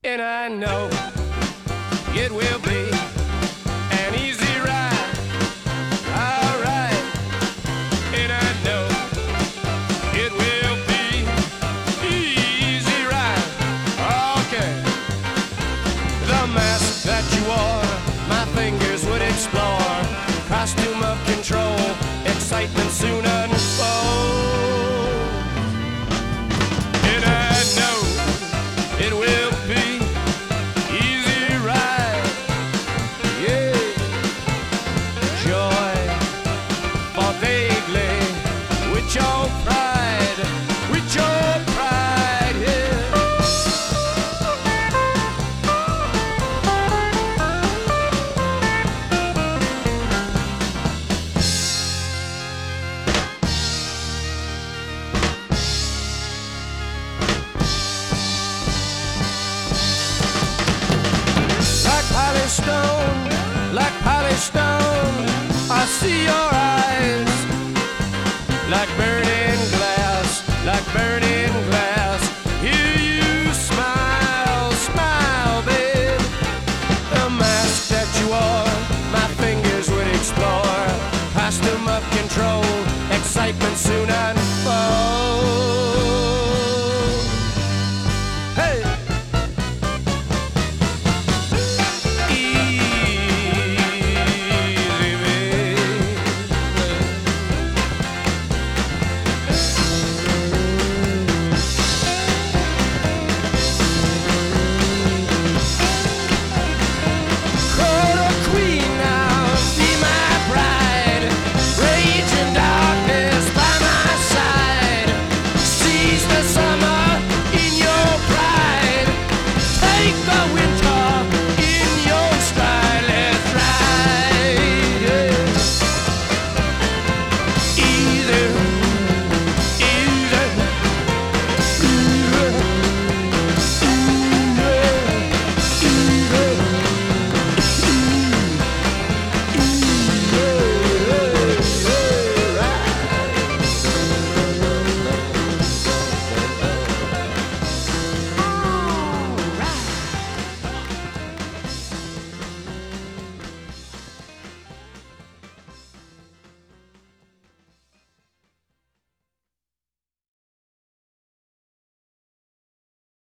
And I know it will be an easy ride. Alright. And I know it will be easy ride. Okay. The mask that you wore, my fingers would explore. Costume of control, excitement soon unfold. And I know it will be easy ride. Yeah. Joy for vaguely with your pride, with your pride, yeah. Like polished stone, I see your eyes, like burning glass, like burning glass.